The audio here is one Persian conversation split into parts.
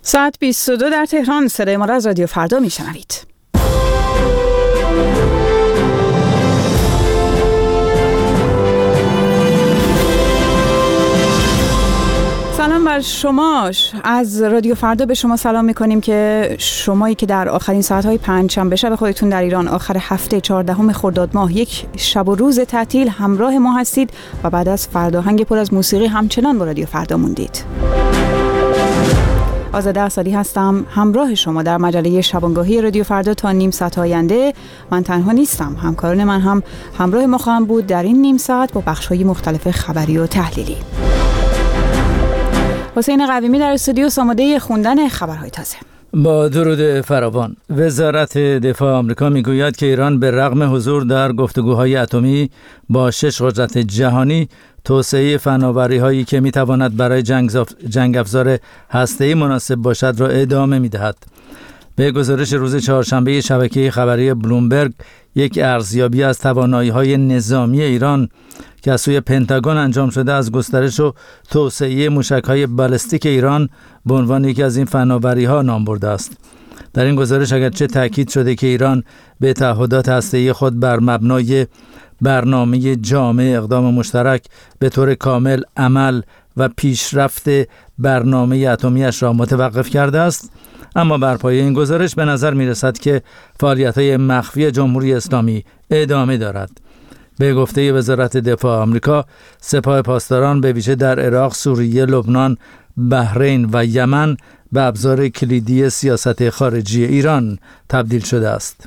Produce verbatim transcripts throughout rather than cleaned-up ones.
ساعت بیست و دو در تهران. صدای ما را از رادیو فردا میشنوید. سلام بر شما. از رادیو فردا به شما سلام میکنیم که شمایی که در آخرین ساعتهای پنجشنبه شب خودتون در ایران، آخر هفته چهاردهم خرداد ماه، یک شب و روز تعطیل همراه ما هستید و بعد از فرداهنگ پر از موسیقی همچنان با رادیو فردا موندید. آزاده اصلی هستم، همراه شما در مجله شبانگاهی رادیو فردا تا نیم ساعت آینده. من تنها نیستم، همکاران من هم همراه ما خواهند بود در این نیم ساعت با بخش‌های مختلف خبری و تحلیلی. حسین قویمی در استودیو آماده خوندن خبرهای تازه. با درود فراوان. وزارت دفاع آمریکا میگوید که ایران به رغم حضور در گفتگوهای اتمی با شش قدرت جهانی، توسعه فناوری‌هایی که میتواند برای جنگ, جنگ افزار هسته‌ای مناسب باشد را ادامه میدهد. به گزارش روز چهارشنبه شبکه خبری بلومبرگ، یک ارزیابی از توانایی‌های نظامی ایران که از سوی پنتاگون انجام شده از گسترش و توسعه موشک‌های بالستیک ایران به عنوان یکی از این فناوری‌ها نام برده است. در این گزارش اگرچه تاکید شده که ایران به تعهدات هسته‌ای خود بر مبنای برنامه جامع اقدام مشترک به طور کامل عمل و پیشرفت برنامه اتمی‌اش را متوقف کرده است، اما بر پایه این گزارش به نظر می‌رسد که فعالیت‌های مخفی جمهوری اسلامی ادامه دارد. به گفته وزارت دفاع آمریکا، سپاه پاسداران به ویژه در عراق، سوریه، لبنان، بحرین و یمن به ابزار کلیدی سیاست خارجی ایران تبدیل شده است.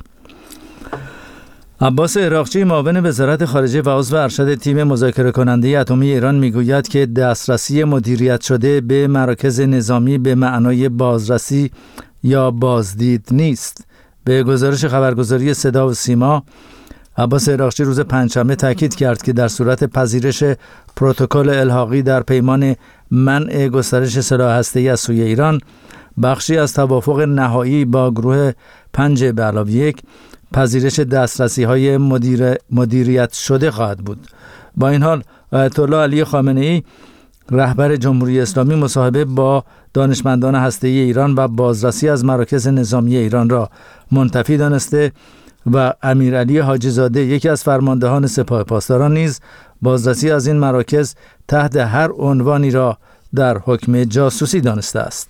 عباس عراقچی، معاون وزارت خارجه و عضو ارشد تیم مذاکره کننده اتمی ایران، میگوید که دسترسی مدیریت شده به مراکز نظامی به معنای بازرسی یا بازدید نیست. به گزارش خبرگزاری صدا و سیما، عباس عراقچی روز پنجشنبه تاکید کرد که در صورت پذیرش پروتکل الحاقی در پیمان منع گسترش سلاح هسته‌ای از سوی ایران، بخشی از توافق نهایی با گروه پنج به علاوه یک پذیرش دسترسی‌های مدیر مدیریت شده خواهد بود. با این حال، آیت الله علی خامنه‌ای، رهبر جمهوری اسلامی، مصاحبه با دانشمندان هسته‌ای ایران و بازرسی از مراکز نظامی ایران را منتفی دانسته و امیرعلی حاجی زاده، یکی از فرماندهان سپاه پاسداران، نیز بازرسی از این مراکز تحت هر عنوانی را در حکم جاسوسی دانسته است.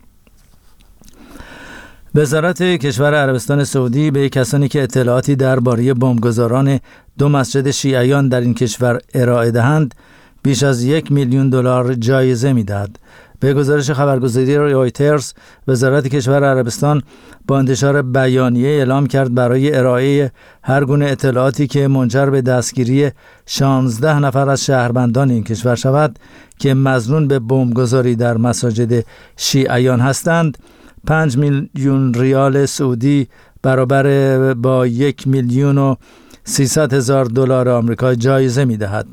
وزارت کشور عربستان سعودی به کسانی که اطلاعاتی درباره بمبگذاران دو مسجد شیعیان در این کشور ارائه دهند بیش از یک میلیون دلار جایزه می‌دهد. به گزارش خبرگزاری رویترز، وزارت کشور عربستان با انتشار بیانیه اعلام کرد برای ارائه هر گونه اطلاعاتی که منجر به دستگیری شانزده نفر از شهروندان این کشور شود که مظنون به بمبگذاری در مساجد شیعیان هستند، پنج میلیون ریال سعودی برابر با یک میلیون و سیصد هزار دلار آمریکا جایزه می‌دهد.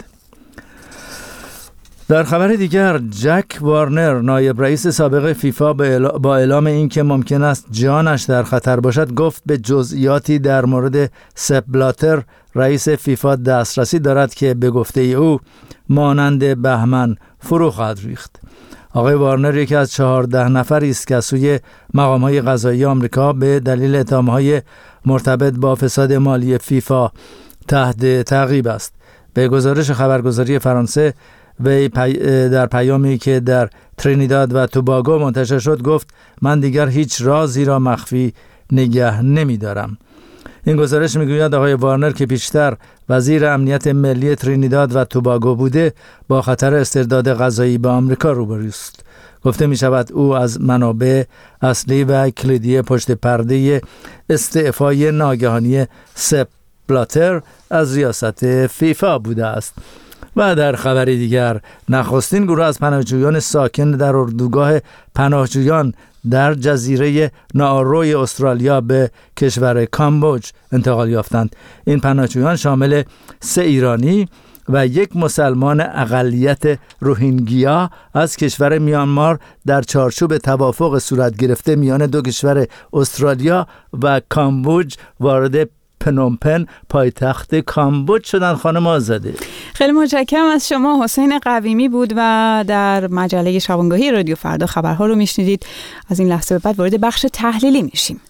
در خبر دیگر، جک وارنر، نایب رئیس سابق فیفا، با اعلام این که ممکن است جانش در خطر باشد، گفت به جزئیاتی در مورد سپ بلاتر، رئیس فیفا، دسترسی دارد که به گفته او مانند بهمن فرو خواهد ریخت. آقای وارنر یکی از چهارده نفری است که سوی مقام‌های قضایی آمریکا به دلیل اتهام‌های مرتبط با فساد مالی فیفا تحت تعقیب است. به گزارش خبرگزاری فرانسه، وی در پیامی که در ترینیداد و توباگو منتشر شد گفت: من دیگر هیچ رازی را مخفی نگه نمی دارم. این گزارش میگوید آقای وارنر که پیشتر وزیر امنیت ملی ترینیداد و توباگو بوده، با خطر استرداد قضایی به آمریکا روبرو است. گفته می شود او از منابع اصلی و کلیدی پشت پرده استعفای ناگهانی سپ بلاتر از ریاست فیفا بوده است. و در خبری دیگر، نخستین گروه از پناهجویان ساکن در اردوگاه پناهجویان در جزیره ناروی استرالیا به کشور کامبوج انتقال یافتند. این پناهجویان شامل سه ایرانی و یک مسلمان اقلیت روهینگیا از کشور میانمار در چارچوب توافق صورت گرفته میان دو کشور استرالیا و کامبوج وارد پنومپن پایتخت کامبوج شدن. خانم آزاده، خیلی متشکرم از شما. حسین قویمی بود و در مجله شبانگاهی رادیو فردا خبرها رو میشنیدید. از این لحظه به بعد وارد بخش تحلیلی میشیم.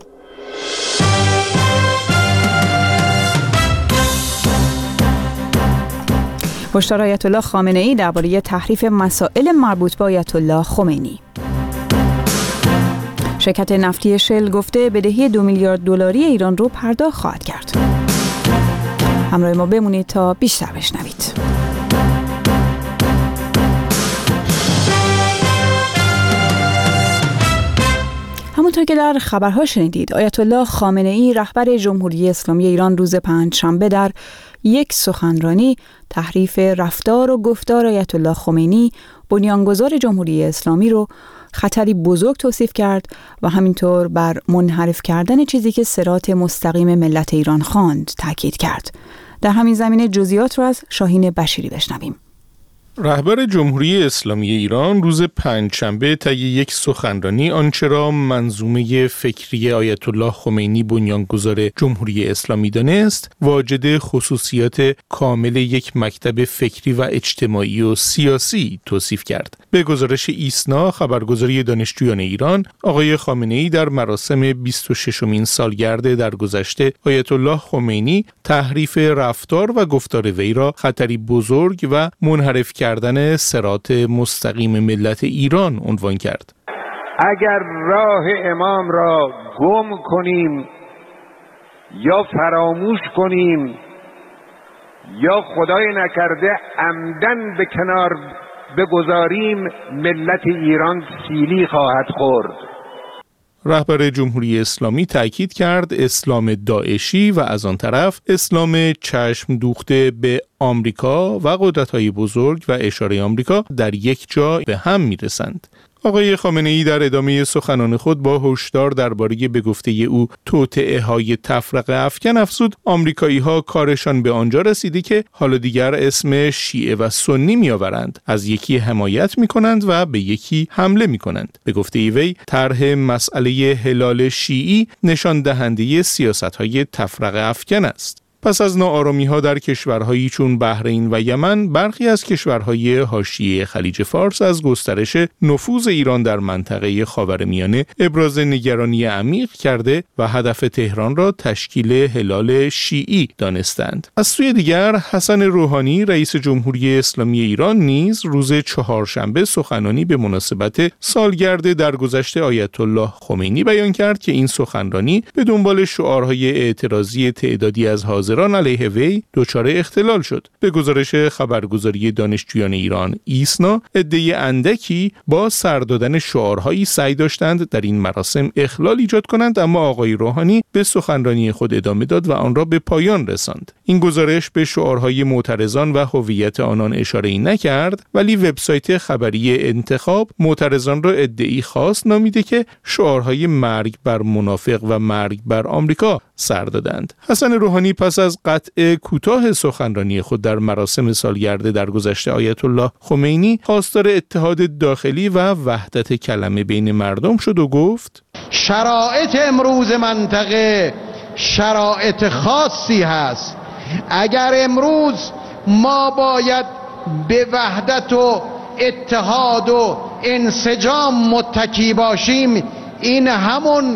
هشدار آیت الله خامنه ای درباره تحریف مسائل مربوط به آیت الله خمینی. شرکت نفتی شل گفته بدهی دو میلیارد دلاری ایران رو پرداخت خواهد کرد. همراه ما بمونید تا بیشتر بشنوید. همونطور که در خبرها شنیدید، آیت الله خامنه ای رهبر جمهوری اسلامی ایران روز پنجشنبه در یک سخنرانی تحریف رفتار و گفتار آیت الله خمینی بنیانگذار جمهوری اسلامی رو خطری بزرگ توصیف کرد و همینطور بر منحرف کردن چیزی که صراط مستقیم ملت ایران خواند تاکید کرد. در همین زمینه جزئیات رو از شاهین بشیری بشنویم. رهبر جمهوری اسلامی ایران روز پنجشنبه طی یک سخنرانی آنچه را منظومه فکری آیت الله خمینی بنیانگذار جمهوری اسلامی دانست، واجد خصوصیات کامل یک مکتب فکری و اجتماعی و سیاسی توصیف کرد. به گزارش ایسنا، خبرگزاری دانشجویان ایران، آقای خامنه‌ای در مراسم بیست و ششمین سالگرد درگذشت آیت الله خمینی تحریف رفتار و گفتار وی را خطری بزرگ و منحرف کردن صراط مستقیم ملت ایران عنوان کرد. اگر راه امام را گم کنیم یا فراموش کنیم یا خدای نکرده عمدن به کنار بگذاریم، ملت ایران سیلی خواهد خورد. رهبر جمهوری اسلامی تأکید کرد اسلام داعشی و از آن طرف اسلام چشم دوخته به آمریکا و قدرت‌های بزرگ و اشاره آمریکا در یک جا به هم میرسند. آقای خامنه‌ای در ادامه سخنان خود با هشدار درباره به گفته او توطئه‌های تفرقه افکن افزود آمریکایی‌ها کارشان به آنجا رسیده که حالا دیگر اسم شیعه و سنی می‌آورند، از یکی حمایت می‌کنند و به یکی حمله می‌کنند. به گفته وی طرح مسئله هلال شیعی نشان دهنده سیاست‌های تفرقه افکن است. پس از ناآرامی‌ها در کشورهایی چون بحرین و یمن، برخی از کشورهای حاشیه خلیج فارس از گسترش نفوذ ایران در منطقه خاورمیانه ابراز نگرانی عمیق کرده و هدف تهران را تشکیل هلال شیعی دانستند. از سوی دیگر، حسن روحانی رئیس جمهوری اسلامی ایران نیز روز چهارشنبه سخنرانی به مناسبت سالگرد درگذشت آیت الله خمینی بیان کرد که این سخنرانی به دنبال شعارهای اعتراضی تعدادی از حاضران علیه وی دچار اختلال شد. به گزارش خبرگزاری دانشجویان ایران ایسنا، عده اندکی با سر دادن شعارهایی سعی داشتند در این مراسم اخلال ایجاد کنند، اما آقای روحانی به سخنرانی خود ادامه داد و آن را به پایان رساند. این گزارش به شعارهای معترضان و هویت آنان اشاره‌ای نکرد، ولی وبسایت خبری انتخاب معترضان را ادعی خاص نامیده که شعارهای مرگ بر منافق و مرگ بر آمریکا سر دادند. حسن روحانی پس از قطع کوتاه سخنرانی خود در مراسم سالگرد درگذشت آیت الله خمینی خواستار اتحاد داخلی و وحدت کلمه بین مردم شد و گفت: شرایط امروز منطقه شرایط خاصی هست. اگر امروز ما باید به وحدت و اتحاد و انسجام متکی باشیم، این همون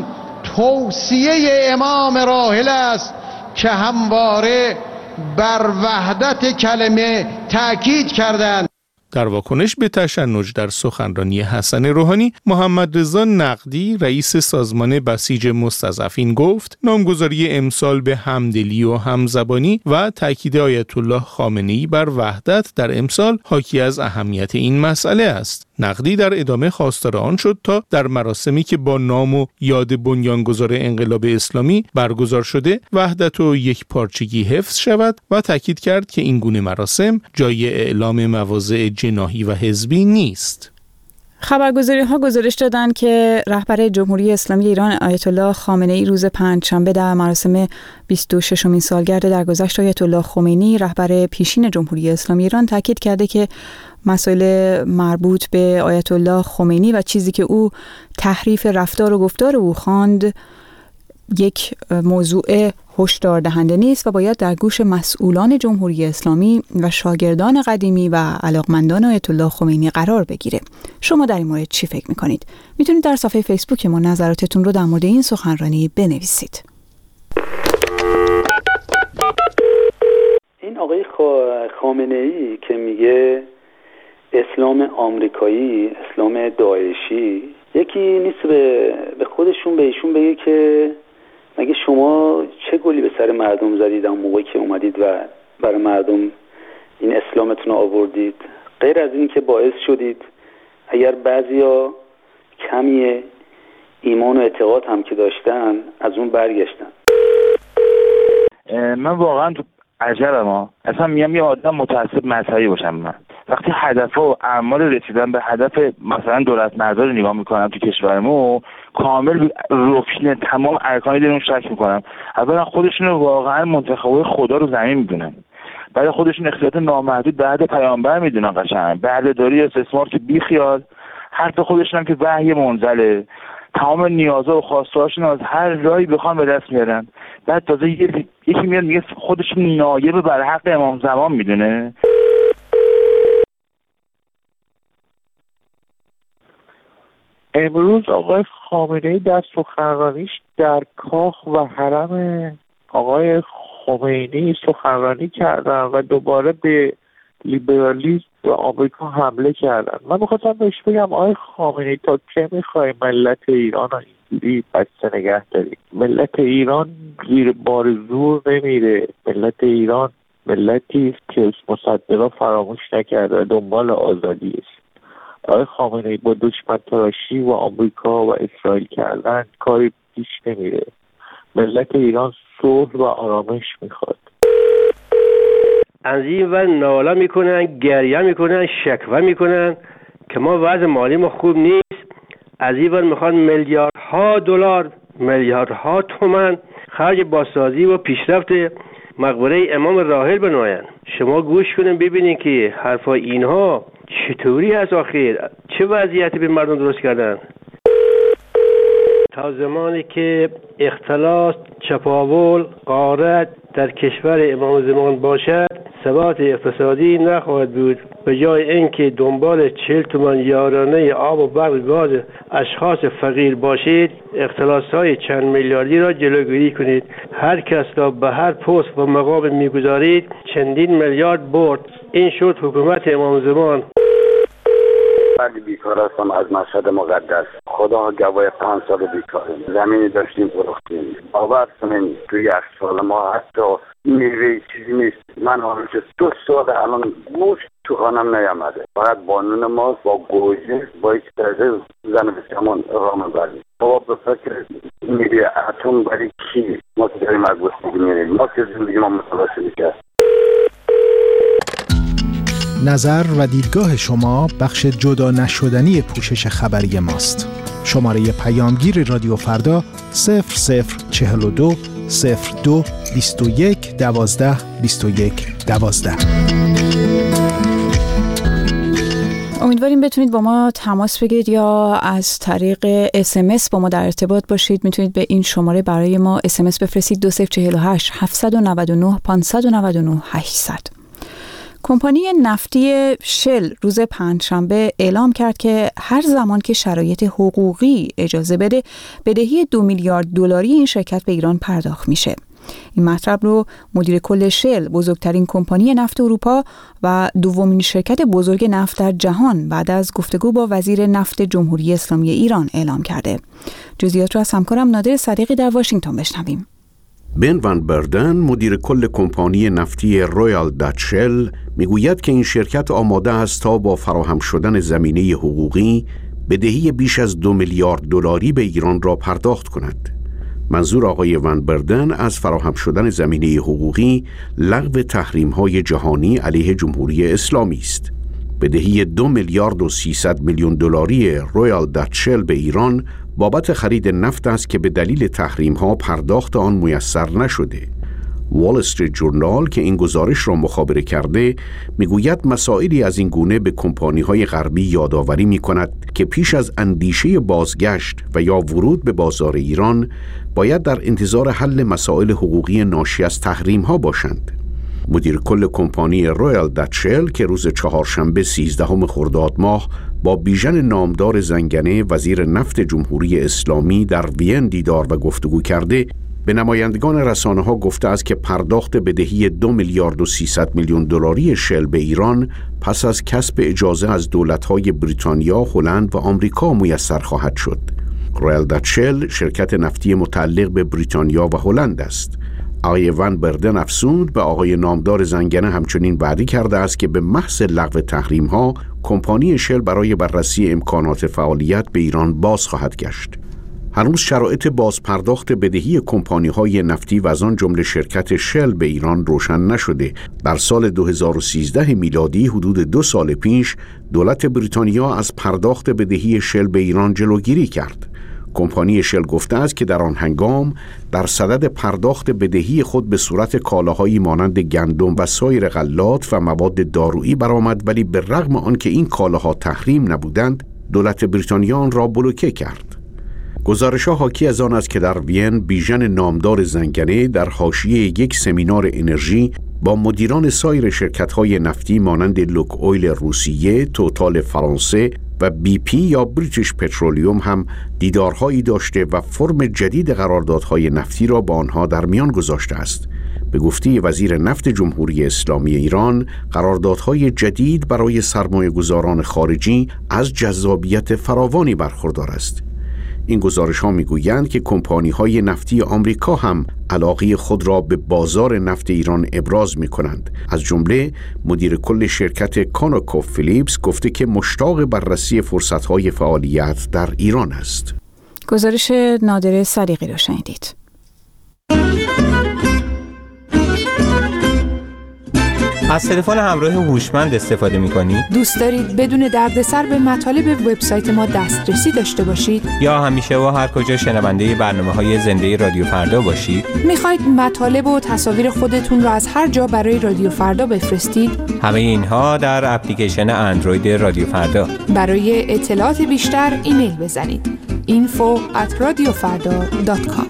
توصیه امام راحل است که همواره بر وحدت کلمه تأکید کردند. در واکنش به تشنج در سخنرانی حسن روحانی، محمد رضا نقدی رئیس سازمان بسیج مستضعفین گفت نامگذاری امسال به همدلی و همزبانی و تاکید آیت الله خامنه‌ای بر وحدت در امسال حاکی از اهمیت این مسئله است. نقدی در ادامه خواستار آن شد تا در مراسمی که با نام و یاد بنیانگذار انقلاب اسلامی برگزار شده وحدت و یک پارچگی حفظ شود و تاکید کرد که این گونه مراسم جای اعلام مواضع جناحی و حزبی نیست. خبرگزاری ها گزارش دادند که رهبر جمهوری اسلامی ایران آیت الله خامنه ای روز پنجشنبه در مراسم بیست و ششمین سالگرد درگذشت آیت الله خمینی رهبر پیشین جمهوری اسلامی ایران تاکید کرده که مسائل مربوط به آیت الله خمینی و چیزی که او تحریف رفتار و گفتار او خواند یک موضوع هشدار دهنده نیست و باید در گوش مسئولان جمهوری اسلامی و شاگردان قدیمی و علاقمندان آیت الله خمینی قرار بگیره. شما در این مورد چی فکر میکنید؟ میتونید در صفحه فیسبوک ما نظراتتون رو در مورد این سخنرانی بنویسید. این آقای خامنه‌ای که میگه اسلام آمریکایی، اسلام داعشی، یکی نیست به به خودشون به ایشون بگه که مگه شما چه گلی به سر مردم زدید اون موقعی که اومدید و برای مردم این اسلامتون رو آوردید؟ غیر از این که باعث شدید اگر بعضیا کمی ایمان و اعتقاد هم که داشتن از اون برگشتن. من واقعا تو عجبم ها. اصلا میگم یه آدم متعصب مذهبی باشم. من وقتی هدف و اعمال رسیدن به هدف مثلا دولت مردار رو نگاه میکنم تو کشورمون، کامل رکن تمام ارکان دینمون شک میکنم. اولا خودشون واقعا منتخبای خدا رو زمین میدونن، بعد خودشون اختیارات نامحدود بعد پیامبر میدونن، قشنگ بردهداری استثمار که بی خیال، حتی خودشون هم که وحی منزله، تمام نیازها و خواستهاشون از هر راهی بخوان به دست میارن. بعد تازه یکی میاد میگه خودشون نایب بر حق امام زمان میدونه. امروز آقای خامنه‌ای در سخنرانیش در کاخ و حرم آقای خمینی سخنرانی کردن و دوباره به لیبرالیسم و آمریکا حمله کردن. من می‌خواستم بهش بگم آقای خامنه‌ای تا چه می‌خوای ملت ایران رو اینجوری بسته نگه داری؟ ملت ایران زیر بار زور نمیره. ملت ایران ملتی است که مصدقا فراموش نکرده دنبال آزادی است. آقای خامنه‌ای با دشمن تراشی و آمریکا و اسرائیل کردن کاری پیش نمیره. ملت ایران صلح و آرامش میخواد. از این ور ناله میکنن، گریه میکنن، شکوه میکنن که ما وضع مالی ما خوب نیست. از این ور میخوان میلیاردها دلار، میلیاردها تومان خرج بازسازی و پیشرفت مقبره امام راحل بنوین. شما گوش کنین ببینین که حرفای اینها چطوری هست آخر، چه وضعیتی به مردم درست کردن. تا زمانی که اختلاس، چپاول، غارت در کشور امام زمان باشد ثبات اقتصادی نخواهد بود. به جای اینکه دنبال چهل تومان یارانه آب و برق گاز اشخاص فقیر باشید، اختلاس‌های چند میلیاردی را جلوگیری کنید. هر کس را به هر پست و مقام میگذارید چندین میلیارد برد. این شد حکومت امام زمان. ولی بیکار هستم از مشهد مقدس. خدا گواه پنج سال بیکاریم. زمینی داشتیم فروختیم. باور کنین توی یک سال ما حتی میوه چیزی نیست. من حالا که دو سال الان گوشت تو خانم نیامده. فقط بانون ما با گوجه با یک تازه زن بسیمان رام بردیم. بابا به فکر میوه اتم برای کی؟ ما که داریم از گوشتگی میریم. ما که زندگی ما متلاشه میکرد. نظر و دیدگاه شما بخش جدا نشدنی پوشش خبری ماست. شماره پیامگیر رادیو فردا صفر صفر چهل و دو صفر دو بیست و یک دوازده بیست و یک دوازده. امیدواریم بتونید با ما تماس بگیرید یا از طریق اس ام اس با ما در ارتباط باشید. میتونید به این شماره برای ما اس ام اس بفرستید دو صفر چهل و هشت هفتصد و نود و نه پانصد و نود و نه هشتصد. کمپانی نفتی شل روز پنجشنبه اعلام کرد که هر زمان که شرایط حقوقی اجازه بده بدهی دو میلیارد دلاری این شرکت به ایران پرداخت میشه. این مطلب رو مدیر کل شل، بزرگترین کمپانی نفت اروپا و دومین شرکت بزرگ نفت در جهان، بعد از گفتگو با وزیر نفت جمهوری اسلامی ایران اعلام کرده. جزئیات رو از همکارم نادر صدیقی در واشنگتن بشنویم. بن وان بردن، مدیر کل کمپانی نفتی رویال دچ شل، میگوید که این شرکت آماده است تا با فراهم شدن زمینه حقوقی بدهی بیش از دو میلیارد دلاری به ایران را پرداخت کند. منظور آقای وان بردن از فراهم شدن زمینه حقوقی لغو تحریم‌های جهانی علیه جمهوری اسلامی است. بدهی دو میلیارد و سیصد میلیون دلاری رویال دچ شل به ایران بابت خرید نفت است که به دلیل تحریم‌ها پرداخت آن میسر نشده. وال استریت جورنال که این گزارش را مخابره کرده میگوید مسائلی از این گونه به کمپانی‌های غربی یادآوری می‌کند که پیش از اندیشه بازگشت و یا ورود به بازار ایران باید در انتظار حل مسائل حقوقی ناشی از تحریم‌ها باشند. مدیر کل کمپانی رویال دچ شل که روز چهارشنبه سیزدهم خرداد ماه با بیژن نامدار زنگنه وزیر نفت جمهوری اسلامی در وین دیدار و گفتگو کرده، به نمایندگان رسانه‌ها گفته است که پرداخت بدهی دو میلیارد و سیصد میلیون دلاری شل به ایران پس از کسب اجازه از دولت‌های بریتانیا، هلند و آمریکا میسر خواهد شد. رویال دچ شل شرکت نفتی متعلق به بریتانیا و هلند است. آقای وان بردن افزود به آقای نامدار زنگنه همچنین وعده کرده است که به محض لغو تحریم‌ها کمپانی شل برای بررسی امکانات فعالیت به ایران باز خواهد گشت. هنوز شرایط بازپرداخت بدهی کمپانی‌های نفتی و از آن جمله شرکت شل به ایران روشن نشده. در سال دو هزار و سیزده میلادی، حدود دو سال پیش، دولت بریتانیا از پرداخت بدهی شل به ایران جلوگیری کرد. کمپانی شل گفته است که در آن هنگام در صدد پرداخت بدهی خود به صورت کالاهایی مانند گندم و سایر غلات و مواد دارویی برآمد، ولی به رغم آنکه این کالاها تحریم نبودند، دولت بریتانیا آن را بلوکه کرد. گزارش‌ها حاکی از آن است که در وین بیژن نامدار زنگنه در حاشیه یک سمینار انرژی با مدیران سایر شرکت‌های نفتی مانند لوک اویل روسیه، توتال فرانسه و بی پی یا بریتیش پترولیوم هم دیدارهایی داشته و فرم جدید قراردادهای نفتی را با آنها در میان گذاشته است. به گفته وزیر نفت جمهوری اسلامی ایران، قراردادهای جدید برای سرمایه‌گذاران خارجی از جذابیت فراوانی برخوردار است. این گزارش ها می گویند که کمپانی های نفتی آمریکا هم علاقه خود را به بازار نفت ایران ابراز می کنند. از جمله مدیر کل شرکت کانوکوف فیلیپس گفته که مشتاق بررسی فرصت های فعالیت در ایران است. گزارش نادر صدیقی را شنیدید. از تلفن همراه هوشمند استفاده می‌کنید؟ دوست دارید بدون دردسر به مطالب وبسایت ما دسترسی داشته باشید؟ یا همیشه و هر کجا شنونده برنامه‌های زنده رادیو فردا باشید؟ می‌خواید مطالب و تصاویر خودتون را از هر جا برای رادیو فردا بفرستید؟ همه اینها در اپلیکیشن اندروید رادیو فردا. برای اطلاعات بیشتر ایمیل بزنید info at radiofarda dot com.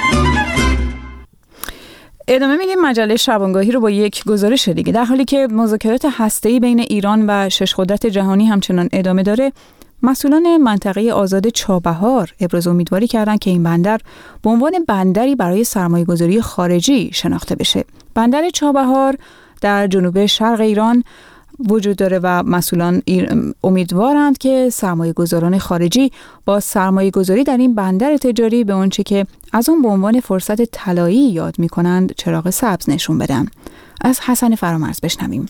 ادامه میدیم مجله شبانگاهی رو با یک گزارش دیگه. در حالی که مذاکرات هسته‌ای بین ایران و شش قدرت جهانی همچنان ادامه داره، مسئولان منطقه آزاد چابهار ابراز امیدواری کردند که این بندر به عنوان بندری برای سرمایه‌گذاری خارجی شناخته بشه. بندر چابهار در جنوب شرق ایران وجود داره و مسئولان امیدوارند که سرمایه گذاران خارجی با سرمایه گذاری در این بندر تجاری به اونچه که از اون به عنوان فرصت طلایی یاد می کنند چراغ سبز نشون بدن. از حسن فرامرز بشنویم.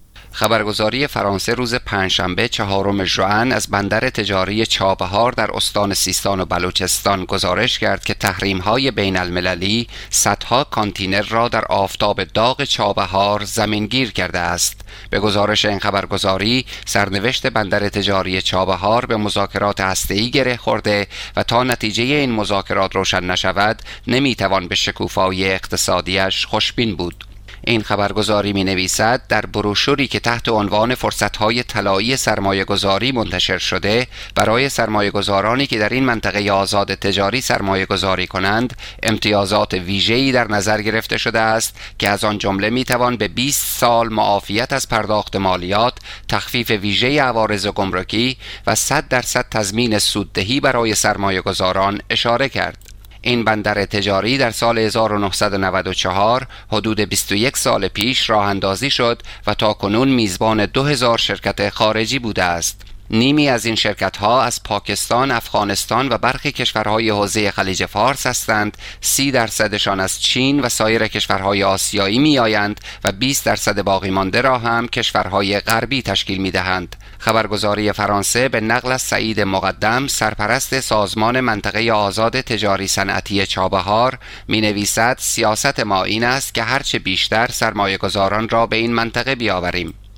خبرگزاری فرانسه روز پنجشنبه چهارم ژوئن از بندر تجاری چابهار در استان سیستان و بلوچستان گزارش کرد که تحریم‌های بین المللی صدها کانتینر را در آفتاب داغ چابهار زمینگیر کرده است. به گزارش این خبرگزاری، سرنوشت بندر تجاری چابهار به مذاکرات هسته‌ای گره خورده و تا نتیجه این مذاکرات روشن نشود، نمیتوان به شکوفایی اقتصادیش خوشبین بود. این خبرگزاری می نویسد در بروشوری که تحت عنوان فرصت‌های طلایی سرمایه‌گذاری منتشر شده، برای سرمایه‌گذارانی که در این منطقه آزاد تجاری سرمایه‌گذاری کنند، امتیازات ویژه‌ای در نظر گرفته شده است که از آن جمله می توان به بیست سال معافیت از پرداخت مالیات، تخفیف ویژه عوارض گمرکی و صد درصد تضمین سوددهی برای سرمایه‌گذاران اشاره کرد. این بندر تجاری در سال هزار و نهصد و نود و چهار حدود بیست و یک سال پیش راه اندازی شد و تا کنون میزبان دو هزار شرکت خارجی بوده است. نیمی از این شرکت‌ها از پاکستان، افغانستان و برخی کشورهای حوزه خلیج فارس هستند، سی درصدشان از چین و سایر کشورهای آسیایی می‌آیند و بیست درصد باقی مانده را هم کشورهای غربی تشکیل می‌دهند. خبرگزاری فرانسه به نقل از سعید مقدم، سرپرست سازمان منطقه آزاد تجاری صنعتی چابهار، می‌نویسد سیاست ما این است که هرچه بیشتر سرمایه‌گذاران را به این منطقه بیاوریم.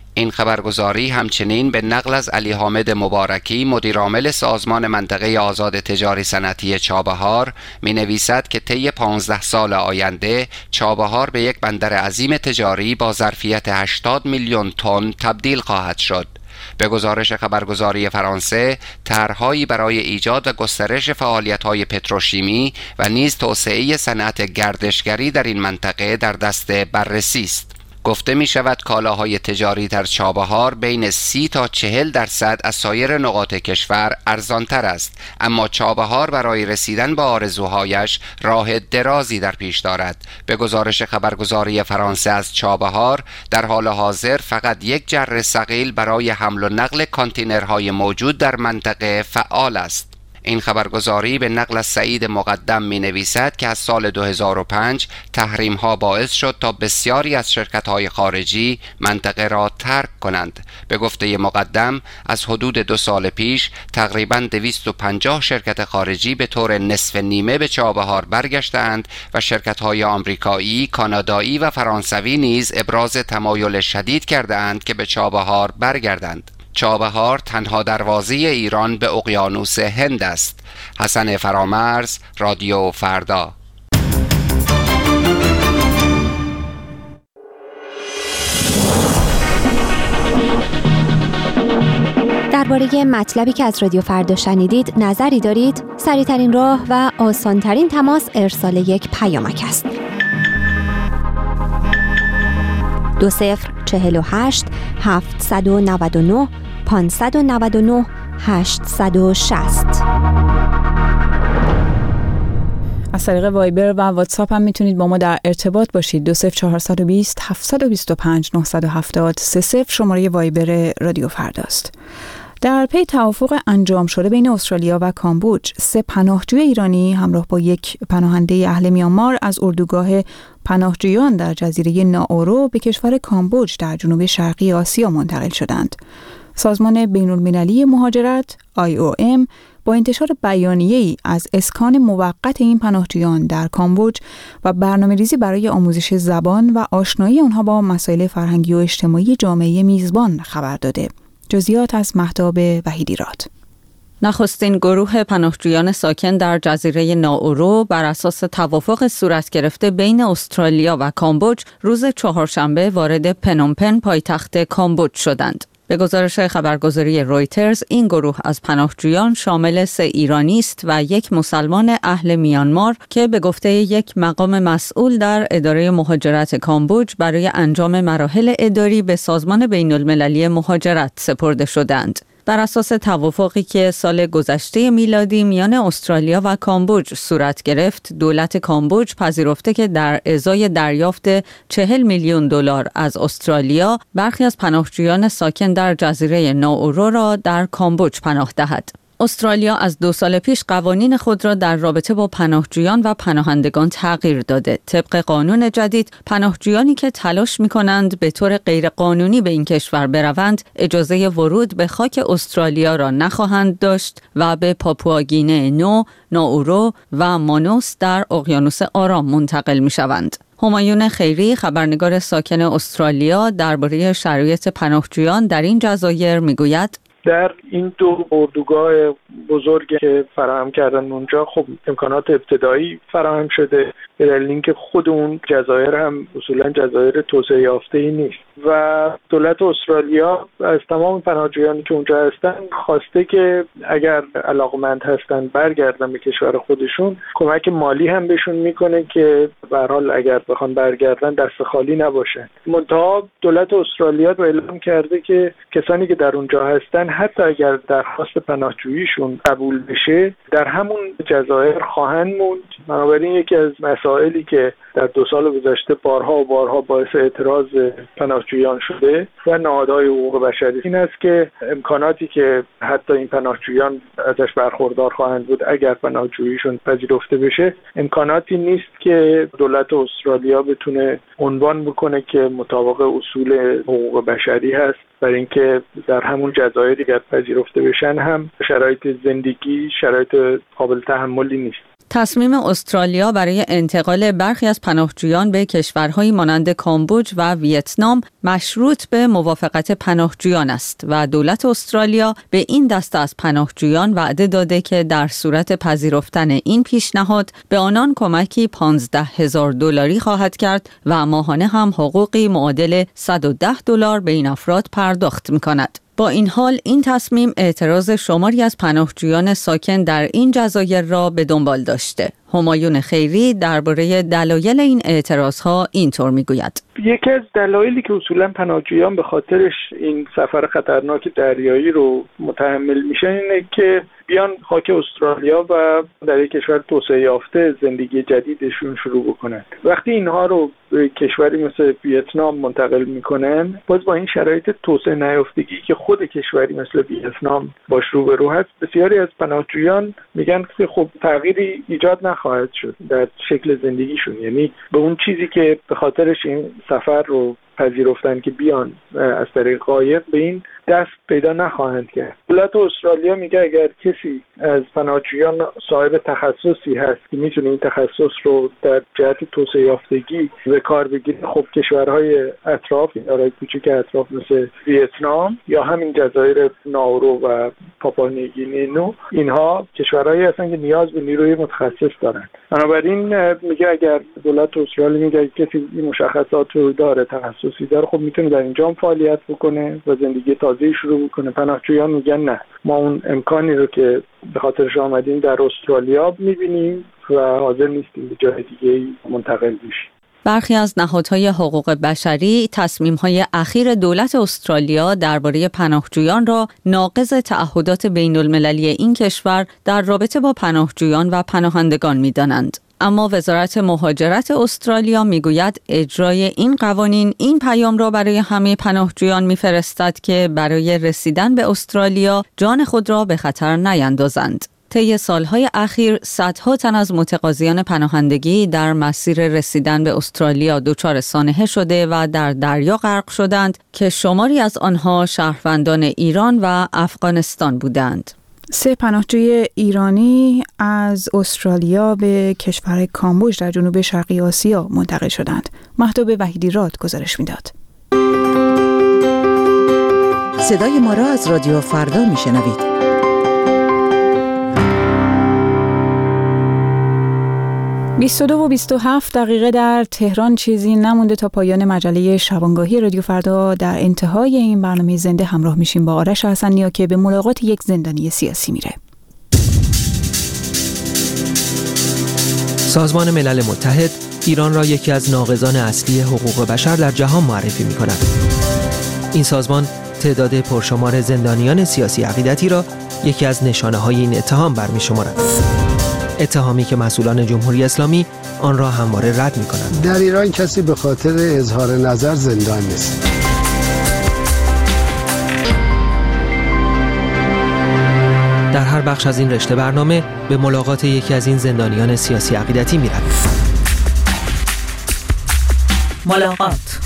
این خبرگزاری همچنین به نقل از علی حامد مبارکی مدیرعامل سازمان منطقه آزاد تجاری صنعتی چابهار می نویسد که طی پانزده سال آینده چابهار به یک بندر عظیم تجاری با ظرفیت هشتاد میلیون تن تبدیل خواهد شد. به گزارش خبرگزاری فرانسه، طرح‌هایی برای ایجاد و گسترش فعالیت‌های پتروشیمی و نیز توسعه صنعت گردشگری در این منطقه در دست بررسی است. گفته می شود کالاهای تجاری در چابهار بین سی تا چهل درصد از سایر نقاط کشور ارزانتر است، اما چابهار برای رسیدن به آرزوهایش راه درازی در پیش دارد. به گزارش خبرگزاری فرانسه از چابهار، در حال حاضر فقط یک جره ثقیل برای حمل و نقل کانتینرهای موجود در منطقه فعال است. این خبرگزاری به نقل از سعید مقدم می نویسد که از سال دو هزار و پنج تحریم ها باعث شد تا بسیاری از شرکت های خارجی منطقه را ترک کنند. به گفته مقدم، از حدود دو سال پیش تقریباً دویست و پنجاه شرکت خارجی به طور نصف نیمه به چابهار برگشتند و شرکت های آمریکایی، کانادایی و فرانسوی نیز ابراز تمایل شدید کرده اند که به چابهار برگردند. چابهار تنها دروازه ایران به اقیانوس هند است. حسن فرامرز، رادیو فردا. درباره مطلبی که از رادیو فردا شنیدید نظری دارید؟ سریع‌ترین راه و آسان‌ترین تماس ارسال یک پیامک است. دو صفر چهل و هشت هفتصد و نود و نه پانصد و نود و نه هشتصد و شصت. از طریق وایبر و واتساپ هم میتونید با ما در ارتباط باشید. دو صفر چهارصد و بیست هفتصد و بیست و پنج نهصد و هفتاد سه صفر شماره وایبر رادیو فرداست. در پی توافق انجام شده بین استرالیا و کامبوج، سه پناهجوی ایرانی همراه با یک پناهنده اهل میانمار از اردوگاه پناهجویان در جزیره ناورو به کشور کامبوج در جنوب شرقی آسیا منتقل شدند. سازمان بین‌المللی مهاجرت آی او ام با انتشار بیانیه‌ای از اسکان موقت این پناهجویان در کامبوج و برنامه‌ریزی برای آموزش زبان و آشنایی آنها با مسائل فرهنگی و اجتماعی جامعه میزبان خبر داده. جزئیات از مهتاب وحیدی‌راد. نخستین گروه پناهجویان ساکن در جزیره ناورو بر اساس توافق صورت گرفته بین استرالیا و کامبوج روز چهارشنبه وارد پنومپن پایتخت کامبوج شدند. به گزارش خبرگزاری رویترز، این گروه از پناهجویان شامل سه ایرانی است و یک مسلمان اهل میانمار که به گفته یک مقام مسئول در اداره مهاجرت کامبوج برای انجام مراحل اداری به سازمان بین‌المللی مهاجرت سپرده شدند. بر اساس توافقی که سال گذشته میلادی میان استرالیا و کامبوج صورت گرفت، دولت کامبوج پذیرفته که در ازای دریافت چهل میلیون دلار از استرالیا، برخی از پناهجویان ساکن در جزیره ناورو را در کامبوج پناه دهد. استرالیا از دو سال پیش قوانین خود را در رابطه با پناهجویان و پناهندگان تغییر داده. طبق قانون جدید، پناهجویانی که تلاش می‌کنند به طور غیرقانونی به این کشور بروند، اجازه ورود به خاک استرالیا را نخواهند داشت و به پاپوآگینه نو، ناورو و مانوس در اقیانوس آرام منتقل می‌شوند. همایون خیری، خبرنگار ساکن استرالیا، درباره شرایط پناهجویان در این جزایر می‌گوید: در این دو اردوگاه بزرگی که فراهم کردن اونجا خب امکانات ابتدایی فراهم شده، به دلیل اینکه خود اون جزایر هم اصولا جزایر توسعه یافته‌ای نیست و دولت استرالیا از تمام پناهجویانی که اونجا هستن خواسته که اگر علاقمند هستن برگردن به کشور خودشون، کمک مالی هم بهشون میکنه که به هر حال اگر بخوان برگردن دست خالی نباشن. منتها دولت استرالیا رو اعلام کرده که کسانی که در اونجا هستن حتی اگر درخواست پناهجوییشون قبول بشه در همون جزایر خواهند موند. بنابراین یکی از مسائلی که در دو سال گذشته بارها و بارها باعث اعتراض پناهجویان شده و نهادهای حقوق بشری این است که امکاناتی که حتی این پناهجویان ازش برخوردار خواهند بود اگر پناهجوییشون پذیرفته بشه، امکاناتی نیست که دولت استرالیا بتونه عنوان بکنه که مطابق اصول حقوق بشری هست، برای اینکه در همون جزایری که پذیرفته بشن هم شرایط زندگی شرایط قابل تحملی نیست. تصمیم استرالیا برای انتقال برخی از پناهجویان به کشورهایی مانند کامبوج و ویتنام مشروط به موافقت پناهجویان است و دولت استرالیا به این دسته از پناهجویان وعده داده که در صورت پذیرفتن این پیشنهاد به آنان کمکی پانزده هزار دلاری خواهد کرد و ماهانه هم حقوقی معادل صد و ده دلار به این افراد پرداخت می‌کند. با این حال این تصمیم اعتراض شماری از پناهجویان ساکن در این جزایر را به دنبال داشته. همایون خیری درباره دلایل این اعتراضها اینطور میگوید: یکی از دلایلی که اصولا پناهجویان به خاطرش این سفر خطرناک دریایی رو متحمل میشن اینه که بیان خاک استرالیا و در یک کشور توسعه یافته زندگی جدیدشون شروع بکنن. وقتی اینها رو به کشوری مثل ویتنام منتقل میکنن، باز با این شرایط توسعه نیافتگی که خود کشوری مثل ویتنام باش روبرو هست، بسیاری از پناهجویان میگن که خب تغییری ایجاد نخواهد شد در شکل زندگیشون، یعنی به اون چیزی که به خاطرش این سفر رو پذیرفتن که بیان از طریق قایق به این دست پیدا نخواهند کرد. دولت استرالیا میگه اگر کسی از پناهجویان صاحب تخصصی هست که میتونه این تخصص رو در جهت توسعه یافتگی به کار بگیره، خب کشورهای اطراف، ایالات کوچیک اطراف مثل ویتنام یا همین جزایر ناورو و پاپوانیوگینی، اینها کشورهایی هستن که نیاز به نیروی متخصص دارن. بنابراین میگه اگر دولت استرالیا میگه کسی این مشخصات رو داره، تخصصی داره، خب میتونه در اینجا فعالیت بکنه و زندگی تازه شروع میکنه. پناهجویان میگن نه، ما اون امکانی رو که به خاطرش آمدیم در استرالیا میبینیم و حاضر نیستیم به جای دیگه منتقل بشیم. برخی از نهادهای حقوق بشری تصمیم‌های اخیر دولت استرالیا درباره پناهجویان را ناقض تعهدات بین‌المللی این کشور در رابطه با پناهجویان و پناهندگان می‌دانند. اما وزارت مهاجرت استرالیا میگوید اجرای این قوانین این پیام را برای همه پناهجویان میفرستد که برای رسیدن به استرالیا جان خود را به خطر نیندازند. طی سالهای اخیر صدها تن از متقاضیان پناهندگی در مسیر رسیدن به استرالیا دچار سانحه شده و در دریا غرق شدند که شماری از آنها شهروندان ایران و افغانستان بودند. سه پناهجوی ایرانی از استرالیا به کشور کامبوج در جنوب شرقی آسیا منتقل شدند. مهداب وحیدی راد گزارش میداد. صدای ما را از رادیو فردا میشنوید. بیست و دو و بیست و هفت دقیقه در تهران، چیزی نمونده تا پایان مجله شبانگاهی رادیو فردا. در انتهای این برنامه زنده همراه میشیم با آرش حسنیا که به ملاقات یک زندانی سیاسی میره. سازمان ملل متحد ایران را یکی از ناقضان اصلی حقوق بشر در جهان معرفی می‌کند. این سازمان تعداد پرشمار زندانیان سیاسی عقیدتی را یکی از نشانه‌های این اتهام برمی‌شمارد. اتهامی که مسئولان جمهوری اسلامی آن را همواره رد می‌کنند. در ایران کسی به خاطر اظهار نظر زندان نیست. در هر بخش از این رشته برنامه به ملاقات یکی از این زندانیان سیاسی عقیدتی می‌رویم. ملاقات.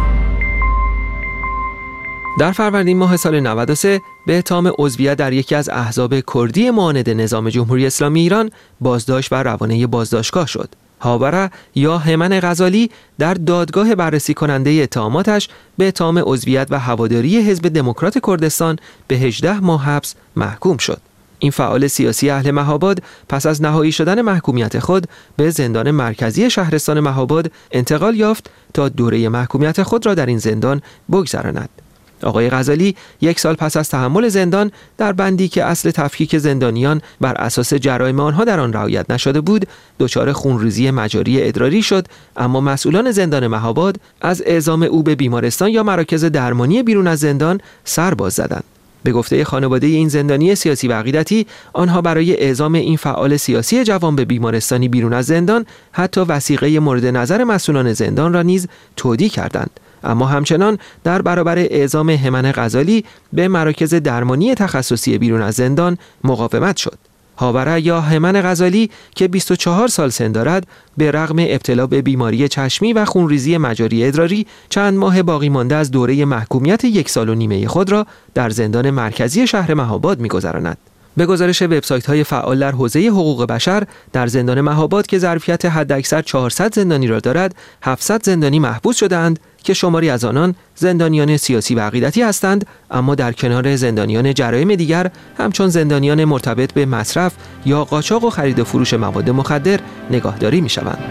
در فروردین ماه سال نود و سه به اتهام عضویت در یکی از احزاب کردی معاند نظام جمهوری اسلامی ایران بازداشت و روانه بازداشتگاه شد. هاوره یا هیمن غزالی در دادگاه بررسی کننده اتهاماتش به اتهام عضویت و هواداری حزب دموکرات کردستان به هجده ماه حبس محکوم شد. این فعال سیاسی اهل مهاباد پس از نهایی شدن محکومیت خود به زندان مرکزی شهرستان مهاباد انتقال یافت تا دوره محکومیت خود را در این زندان بگذراند. آقای غزالی یک سال پس از تحمل زندان در بندی که اصل تفکیک زندانیان بر اساس جرایم آنها در آن رعایت نشده بود، دچار خونریزی مجاری ادراری شد، اما مسئولان زندان مهاباد از اعزام او به بیمارستان یا مراکز درمانی بیرون از زندان سر باز زدند. به گفته خانواده این زندانی سیاسی و عقیدتی، آنها برای اعزام این فعال سیاسی جوان به بیمارستانی بیرون از زندان حتی وثیقه مورد نظر مسئولان زندان را نیز تودیع کردند. اما همچنان در برابر اعزام هیمن غزالی به مراکز درمانی تخصصی بیرون از زندان مقاومت شد. هاوره یا هیمن غزالی که بیست و چهار سال سن دارد، به رغم ابتلا به بیماری چشمی و خونریزی مجاری ادراری چند ماه باقی مانده از دوره محکومیت یک سال و نیمه خود را در زندان مرکزی شهر مهاباد می‌گذراند. به گزارش وبسایت‌های فعال در حوزه حقوق بشر، در زندان مهاباد که ظرفیت حداکثر چهارصد زندانی را دارد، هفتصد زندانی محبوس شده‌اند که شماری از آنان زندانیان سیاسی و عقیدتی هستند، اما در کنار زندانیان جرایم دیگر همچون زندانیان مرتبط به مصرف یا قاچاق و خرید و فروش مواد مخدر نگاهداری می‌شوند.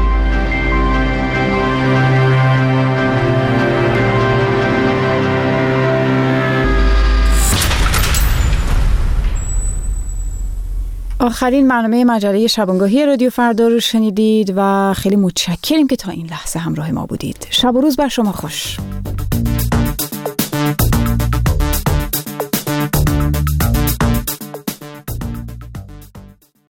آخرین برنامه مجله شبانگاهی رادیو فردا رو شنیدید و خیلی متشکریم که تا این لحظه همراه ما بودید. شب و روز بر شما خوش.